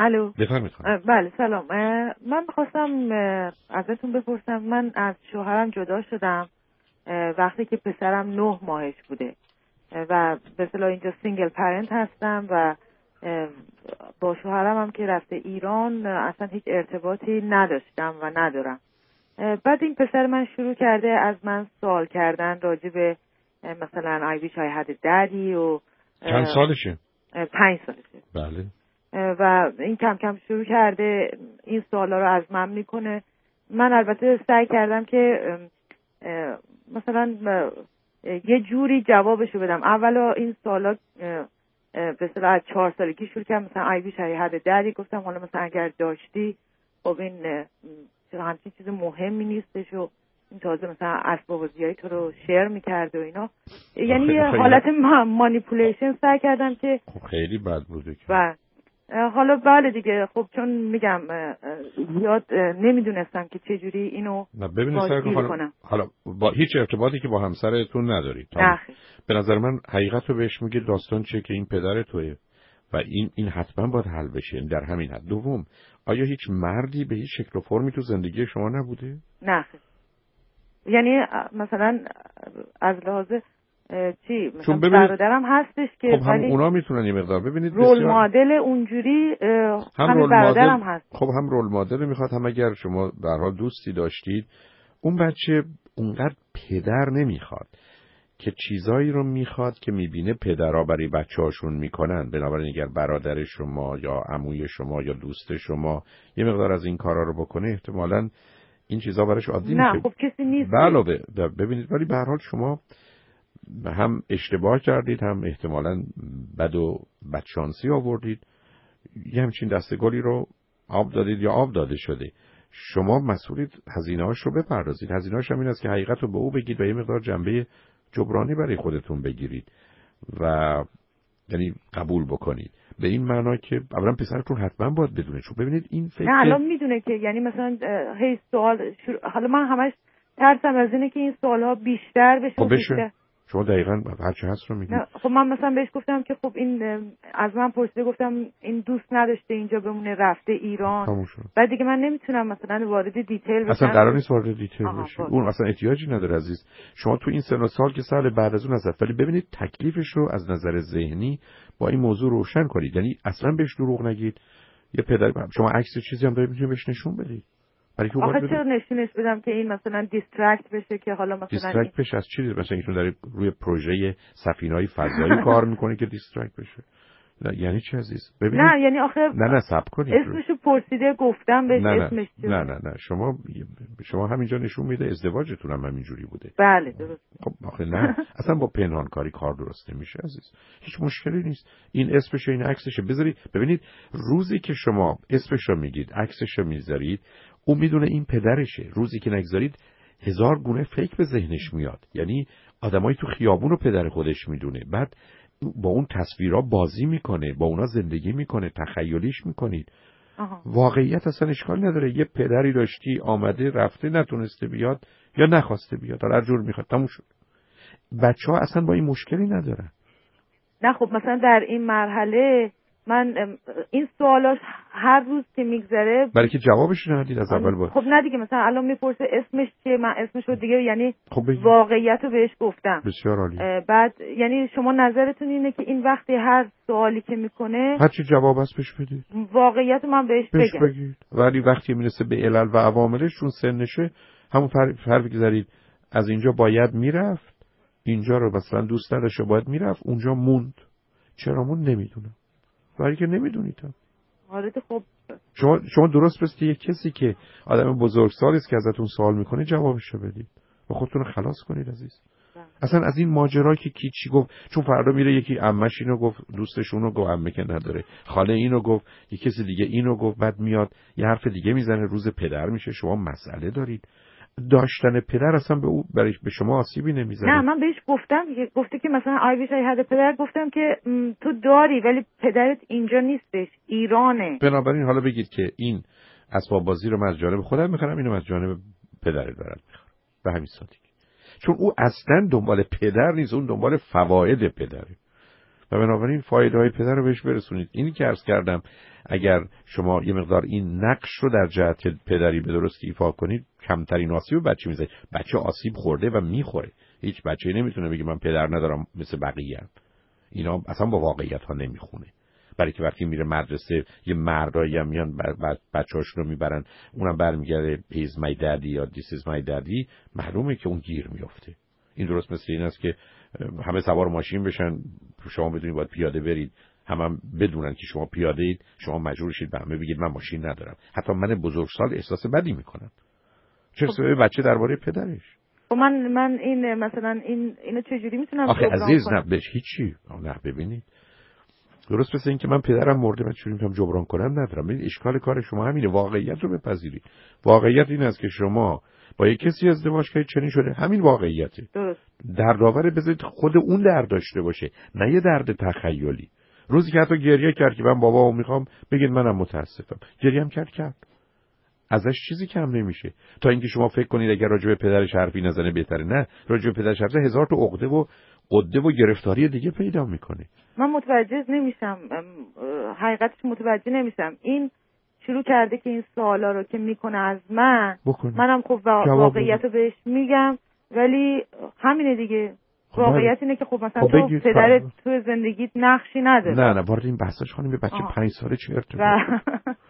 الو. بفرمایید. بله سلام. من می‌خواستم ازتون بپرسم، من از شوهرم جدا شدم وقتی که پسرم 9 ماهش بوده و به اصطلاح اینجا سینگل پرنت هستم و با شوهرم هم که رفته ایران اصلا هیچ ارتباطی نداشتم و ندارم. بعد این پسر من شروع کرده از من سوال کردن راجع به مثلا I wish I had a daddy و چند سالشه؟ 5 سالشه. بله. و این کم کم شروع کرده این سوالا رو از من میکنه. من البته سعی کردم که مثلا یه جوری جوابشو بدم. اولا این سوالا به اصطلاح از 4 سالگی شروع کردم، مثلا I wish I had a daddy. گفتم حالا مثلا اگر داشتی خب این همچین چیز مهمی نیستش و این تازه مثلا اسباب بازیای تو رو شیر میکرد و اینا. یعنی یه حالت مانیپولیشن سعی کردم که خب خیلی بد بوده که حالا بله دیگه. خب چون میگم زیاد نمیدونستم که چجوری اینو باید کنم. حالا با هیچ ارتباطی که با همسرتون نداری؟ به نظر من حقیقت رو بهش میگه داستان چیه که این پدر توئه و این حتما باید حل بشه در همین حد. دوم، آیا هیچ مردی به هیچ شکل و فرمی تو زندگی شما نبوده؟ نه. یعنی مثلا از لحاظ چی مثلا برادرم هستش که خب هم اونا میتونن یه مقدار ببینید رول مدل اونجوری هم برادرم هست. خب هم رول مدل میخواد، هم اگر شما به هر حال دوستی داشتید اون بچه اونقدر پدر نمیخواد که چیزایی رو میخواد که میبینه پدرها برای بچه‌هاشون میکنن. بنابراین اگر برادر شما یا عموی شما یا دوست شما یه مقدار از این کارا رو بکنه احتمالاً این چیزا براش عادی میشه. نه خب کسی نیست. بله ببینید، ولی به هر حال شما هم اشتباه کردید، هم احتمالاً بد و بدشانسی آوردید. یه همچین دستگلی رو آب دادید یا آب داده شده. شما مسئولید هزینه‌هاش رو بپردازید. هزینه‌هاش هم این است که حقیقت رو به او بگید و یه مقدار جنبه جبرانی برای خودتون بگیرید و یعنی قبول بکنید. به این معنا که اولا پسرتون حتما باید بدونه. چون ببینید این فکر نه الان میدونه که یعنی مثلا هی سوال حالا من همش ترسم از اینه که این سوالها بیشتر بشه. خب بشه. شما دقیقاً هر چه هست رو میگید. خب من مثلا بهش گفتم که خب این از من پرسیده، گفتم این دوست نداشته اینجا بمونه، رفته ایران. بعد دیگه من نمیتونم مثلا وارد دیتیل بشم. اصلا قرار نیست وارد دیتیل بشی. اون اصلا احتیاجی نداره عزیز. شما تو این سن و سال که سال بعد از اون هست، ولی ببینید تکلیفش رو از نظر ذهنی با این موضوع روشن کنید. یعنی اصلا بهش دروغ نگید. یه پدر شما عکس چیزی هم دارید میتونید بهش نشون بدید. آخه چرا نشونش بدم که این مثلا دیسترکت بشه که حالا مثلا دیسترکت بشه از چیزی؟ مثلا ایشون داره روی پروژه سفینه‌های فضایی کار میکنه که دیسترکت بشه. یعنی چی عزیز؟ ببینید نه یعنی آخه نه صبر کنید. اسمشو پرسیده گفتم بهش اسمش چیه؟ نه شما همینجا نشون میده ازدواجتون هم همینجوری بوده. بله درست. خب آخه نه اصلا با پنهانکاری کار درست نمیشه عزیز. هیچ مشکلی نیست. این اسمشه این عکسشه بذارید. ببینید روزی که شما اسمش رو میگید عکسش رو میذارید اون میدونه این پدرشه. روزی که نگذارید 1000 گونه فکر به ذهنش میاد. یعنی آدمایی تو خیابون رو پدر خودش میدونه. بعد با اون تصویرها بازی میکنه، با اونا زندگی میکنه، تخیلیش میکنید. واقعیت اصلا اشکال نداره. یه پدری داشتی آمده رفته نتونسته بیاد یا نخواسته بیاد، هر جور میخواد تموم شد. بچه‌ها اصلا با این مشکلی ندارن. نه خب مثلا در این مرحله من این سوالاش هر روز که میگذره برای که جوابش ندید از اول بود. خب نه دیگه مثلا الان میپرسه اسمش چیه، من اسمشو دیگه یعنی واقعیتو بهش گفتم. بسیار عالی. بعد یعنی شما نظرتون اینه که این وقتی هر سوالی که میکنه هر چی جواب هست بهش بدید. واقعیتو من بهش بگید. ولی وقتی میرسه به علل و عواملش چون سنشه همون حرفی که زدید از اینجا باید میرفت، اینجا رو مثلا دوست نداشته باید میرفت، اونجا موند. چرا موند نمیدونم. ولی که نمیدونید. خب شما درست بسید یک کسی که آدم بزرگسالی است که ازتون سوال میکنه جوابشو بدید و خودتون رو خلاص کنید عزیز. اصلا از این ماجرا که کی چی گفت، چون فردا میره یکی عمش اینو گفت، دوستش اونو گفت، عمه که نداره، خاله اینو گفت، یک کسی دیگه اینو گفت، بعد میاد یه حرف دیگه میزنه، روز پدر میشه. شما مسئله دارید. داشتن پدر اصلا به شما آسیبی نمیزنه. نه من بهش گفتم، گفته که مثلا I wish I had a پدر. گفتم که تو داری ولی پدرت اینجا نیستش، ایرانه. بنابراین حالا بگید که این اسباب بازی رو من از جانب خودم میخرم، اینو از جانب پدرت برات میخرم. به همین سادگی. چون او اصلا دنبال پدر نیست، اون دنبال فواید پدره. و بنابراین فایده های پدر رو بهش برسونید. اینی که عرض کردم اگر شما یه مقدار این نقش رو در جهت پدری به درستی ایفا کنید کمترین آسیب بچه میزنید. بچه آسیب خورده و میخوره. هیچ بچه‌ای نمیتونه بگه من پدر ندارم مثل بقیه. اینا اصلا با واقعیت ها نمیخونه. برای که وقتی میره مدرسه یه مردایی هم میان بچه‌هاشون رو میبرن، اونم برمیگرده is my daddy یا this is my daddy، معلومه که اون گیر میفته. این درست مثل این است که همه سوار ماشین بشن، شما بدونید باید پیاده برید، هم بدونن که شما پیاده اید، شما مجبور شید به همه بگید من ماشین ندارم. حتی من بزرگسال احساس بدی میکنم. چه سوی بچه درباره پدرش؟ خب من این مثلا اینو چجوری میتونم آخه عزیز کنم؟ نه بهش هیچی. نه ببینید درست مثل این که من پدرم مرده من چجوری میتونم جبران کنم ندارم. ببین اشکال کار شما همینه، واقعیت رو بپذیرید. واقعیت این است که شما با یک کسی ازدواج کردید چنین شده، همین واقعیته. درست. دردآور بذارید خود اون درد داشته باشه، نه یه درد تخیلی. روزی که حتی گریه کرد که من بابامو میخوام، بگید منم متاسفم. گریه هم کرد. ازش چیزی کم نمیشه. تا اینکه شما فکر کنید اگر راجع به پدرش حرفی نزنه بهتره. نه، راجع به پدرش حرف هزار تا عقده و قده و گرفتاری دیگه پیدا میکنه. من متوجه نمیشم، حقیقتش متوجه نمیشم. این شروع کرده که این سوالا رو که میکنه از منم خب واقعیت رو بهش میگم، ولی همینه دیگه. واقعیت اینه که خب مثلا تو پدرت تو زندگیت نقشی نداره. نه وارد این بحثاش خانم، بچه 5 ساله چه ارتباطی؟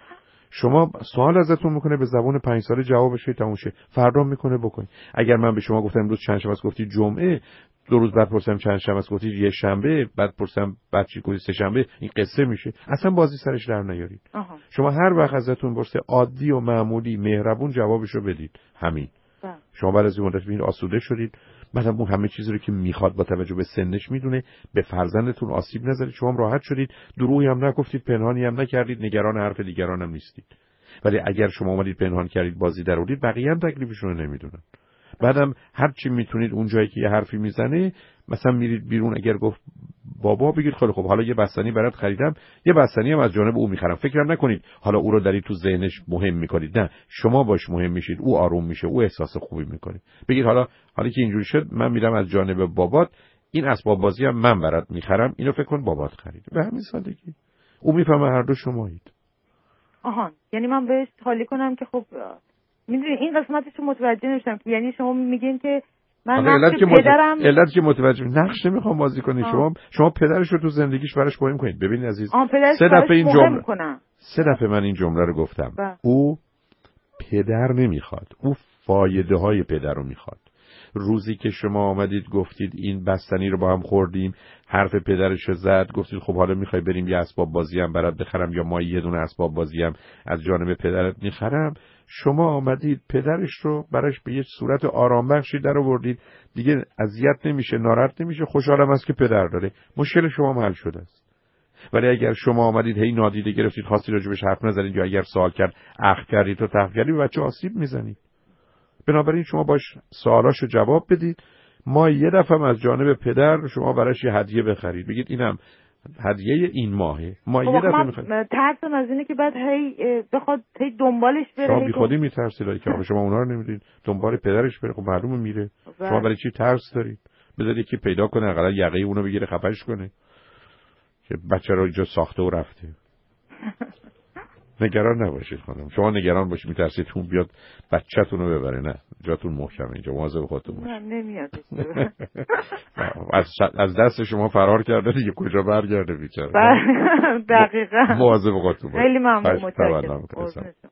شما سوال ازتون میکنه به زبان 5 ساله جوابش تموم شه، فردا میکنه بکنید. اگر من به شما گفتم امروز چند شنبه است گفتید جمعه، 2 روز بعد پرسیدم چند شنبه است گفتید یه شنبه، بعد پرسیدم بعد چی گفتید سه شنبه، این قصه میشه. اصلا بازی سرش در نیارید. شما هر وقت ازتون پرسه عادی و معمولی مهربون جوابشو بدید. همین. شما بعد از این مدت ببینید آسوده شدید. مثلا اون همه چیزی رو که میخواد با توجه به سنش میدونه، به فرزندتون آسیب نذارید، شما هم راحت شدید، دروغی هم نگفتید، پنهانی هم نکردید، نگران حرف دیگران هم نیستید. ولی اگر شما اومدید پنهان کردید، بازی درآورید، بقیه هم تکلیفشون رو نمیدونن. بعدم هر چی میتونید اون جایی که یه حرفی میزنه، مثلا میرید بیرون، اگر گفت بابا بگید خیلی خب حالا یه بستنی برات خریدم، یه بستنی هم از جانب او میخرم. فکرم نکنید حالا او رو دارید تو ذهنش مهم میکنید. نه، شما باش مهم میشید، او آروم میشه، او احساس خوبی میکنه. بگید حالا که اینجوری شد، من میرم از جانب بابات این اسباب بازی هم من برات میخرم، اینو فکر کن بابات خرید. به همین سادگی او میفهمه هر دو شمایید. یعنی من بهش حالی کنم که خب میدونی این قسمتش رو متوجه نمیشم. یعنی شما میگین که من نقش پدرم علت که متوجه نقش نمیخوام بازی کنید. شما پدرش رو تو زندگیش براش مهم کنید. ببینید عزیز، 3 دفعه من این جمله رو گفتم. او پدر نمیخواد، او فایده های پدر رو میخواد. روزی که شما آمدید گفتید این بستنی رو با هم خوردیم، حرف پدرش رو زد، گفتید خب حالا میخوای بریم یه اسباب بازی هم برات بخرم یا ما یه دونه اسباب بازی هم از جانب پدرت میخرم، شما آمدید پدرش رو براش به یه صورت آرام بخشی در آوردید، دیگه اذیت نمیشه، ناراحت نمیشه، خوشحالم است که پدر داره، مشکل شما حل شده است. ولی اگر شما آمدید هی نادیده گرفتید، خواستی راجبش حرف نزنید یا اگر سوال کرد اخ کردید و تخ کردید، بچه آسیب میزنید. بنابراین شما باش سوالاشو جواب بدید. ما یه دفعه از جانب پدر شما براش یه هدیه بخرید، بگید اینم هدیه این ماهه، ما یه دفعه میخوایم. ترسم از اینه که بعد هی بخواد هی دنبالش بره. شما بی خودی میترسید که شما اونا رو نمیدید دنبال پدرش بره، خب معلومه میره. شما برای چی ترس دارید؟ بذارید یکی پیدا کنه حداقل یقه اونو بگیره خفش کنه که بچه رو اینجا ساخته و رفته. نگران نباشید خانم. شما نگران باشید میترسید اون بیاد بچه‌تون رو ببره. نه، جاتون محکمه اینجا، مواظب خودتون باشید. من نمیاد. از دست شما فرار کرده دیگه، کجا برگرده بیچاره. دقیقاً. مواظب خودتون باشید. خیلی ممنون، متشکرم.